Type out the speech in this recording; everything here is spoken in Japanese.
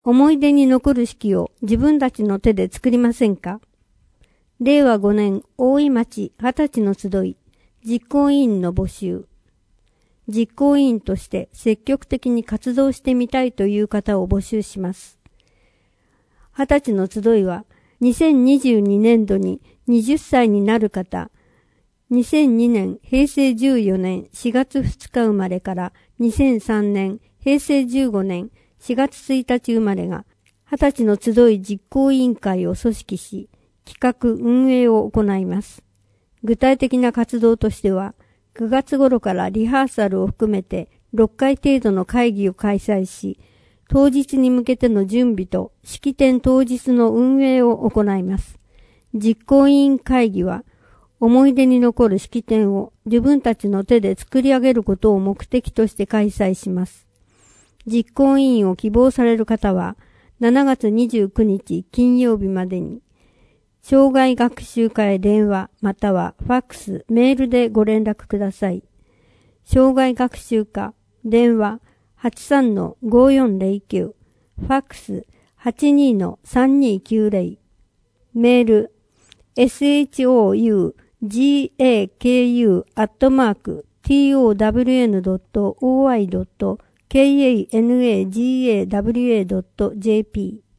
思い出に残る式を自分たちの手で作りませんか？令和5年大井町20歳の集い実行委員の募集。実行委員として積極的に活動してみたいという方を募集します。20歳の集いは2022年度に20歳になる方、2002年平成14年4月2日生まれから2003年平成15年4月1日生まれが20歳の集い実行委員会を組織し、企画運営を行います。具体的な活動としては、9月頃からリハーサルを含めて6回程度の会議を開催し、当日に向けての準備と式典当日の運営を行います。実行委員会議は、思い出に残る式典を自分たちの手で作り上げることを目的として開催します。実行委員を希望される方は、7月29日金曜日までに、障害学習課へ電話またはファックス、メールでご連絡ください。障害学習課、電話 83-5409、ファックス 82-3290、メール shougaku@town.oi.kanagawa.jp